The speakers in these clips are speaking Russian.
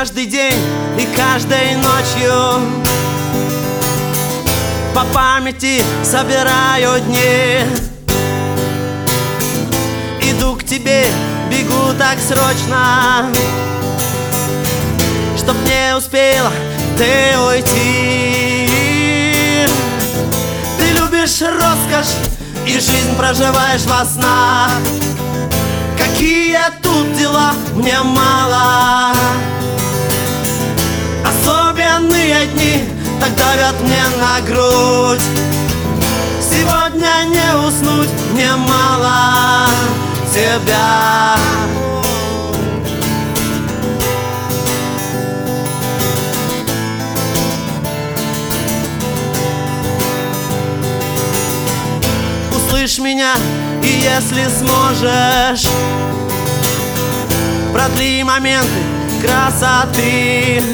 каждый день и каждой ночью по памяти собираю дни. Иду к тебе, бегу так срочно, чтоб не успела ты уйти. Ты любишь роскошь и жизнь проживаешь во снах. Какие тут дела, мне мало. Особенные дни так давят мне на грудь. Сегодня не уснуть, мне мало тебя. Услышь меня, и если сможешь, продли моменты красоты.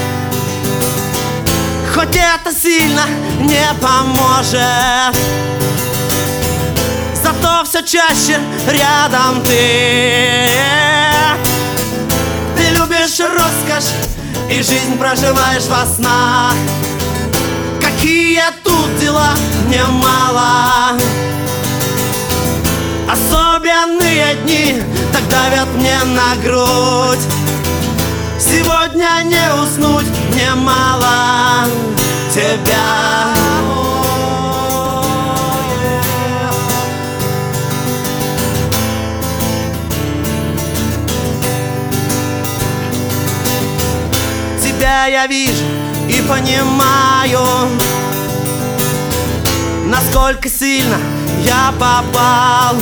Хоть это сильно не поможет, зато все чаще рядом ты. Ты любишь роскошь и жизнь проживаешь во снах. Какие тут дела, мне мало. Особенные дни так давят мне на грудь. Сегодня не уснуть, мне мало тебя. Тебя я вижу и понимаю, насколько сильно я попал.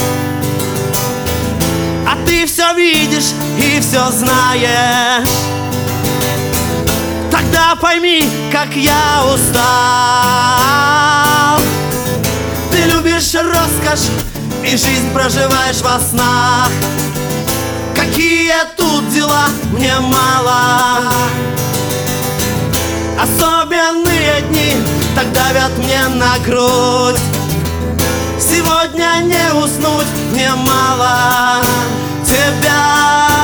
А ты все видишь и все знаешь. Тогда пойми, как я устал. Ты любишь роскошь и жизнь проживаешь во снах. Какие тут дела, мне мало. Особенные дни так давят мне на грудь. Сегодня не уснуть, мне мало тебя.